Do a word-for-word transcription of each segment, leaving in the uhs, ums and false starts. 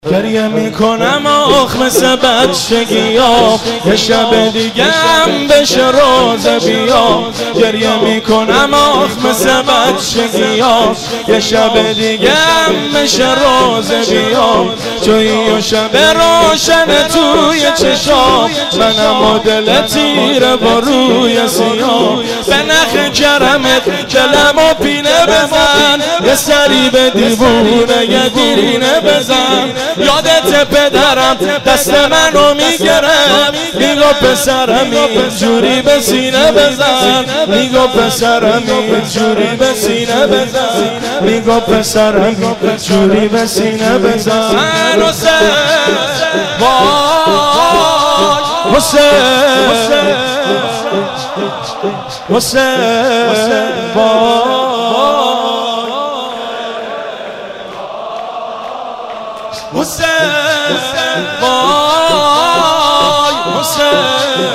گریه میکنم آخ مثل بچگی ها، یه شب دیگه هم بشه روزه بیا. گریه میکنم آخ مثل بچگی ها، یه شب دیگه هم بشه روزه بیا. توی و شب روشن توی چشا، منم و دل تیره با روی سیاه. به نخ کرمت دلم و پینه بزن، یه سری به دیوونه یه دیرینه بزن. یادت پدرم دست منو میگرم، میگو پسرم اینجوری به سینه بزن. میگو پسرم اینجوری به سینه بزن. میگو پسرم اینجوری به سینه بزن. حسین وای حسین حسین وای حسین وای حسین.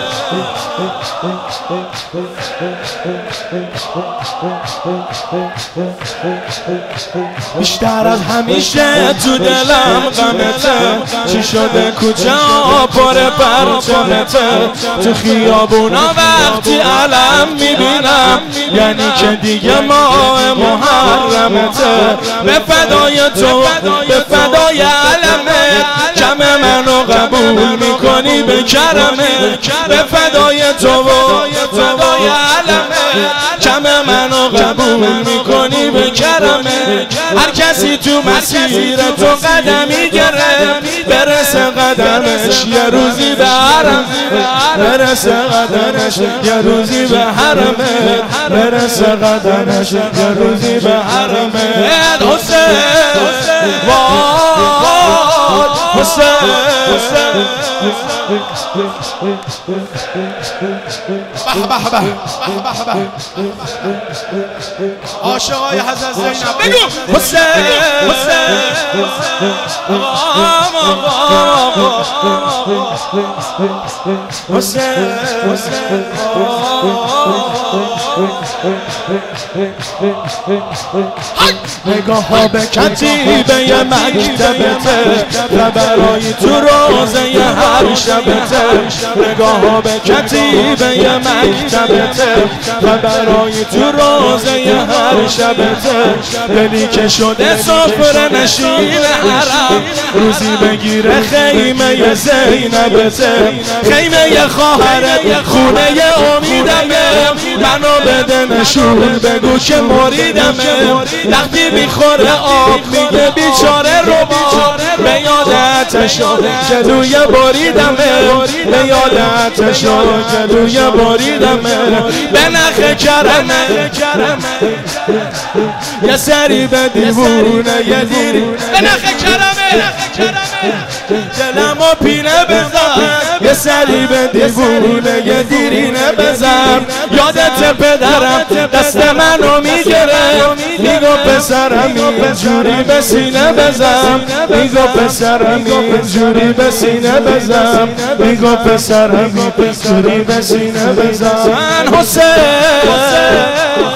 بیشتر از همیشه تو دلم غمته، چی شده کجا پر پرچمته. تو خیابونا وقتی علم میبینم، یعنی که دیگه ماه محرمته. به فدای تو به فدای علمت، جمع منو قبول میکنی به کرمت. به فدای تو و فدای علمت، جمع منو قبول میکنی به کرمت. هر کسی تو مسیر تو قدمی گره، برسه قدمش یه روزی به حرم. برسه قدمش یه روزی به حرمه. برسه قدمش یه روزی به حرمه. حسین وای حسین. به به به به عاشقای حضرت زینب بگو حسین حسین حسین. نگاه ها به کتیبه یه مکتبته، و برای تو روزه یه هر شبته. نگاه ها به کتیبه یه مکتبته، و برای تو روزه یه هر شبته. دلی که شده سفره نشین حرم، روزی بگیره خیمه ی زینبته. خیمه ی خواهرت خونه ی امیدمه، منو بده نشون بگو که مریدمه. وقتی میخوره آب میگه بیچاره رو با، به یاد آتشا جلوی بریدمه. به یاد آتشا جلوی بریدمه. به نخ کرمه یه سری به دیوونه یه دیری. به نخ کرمه دلم و پینه بزن، یه سری به دیوونه یه دیرینه بزن. یادت پدرم دست منو میگره، میگو پسرم اینجوری به سینه بزن. میگو پسرم اینجوری به سینه بزن. میگو پسرم اینجوری به سینه بزن. حسین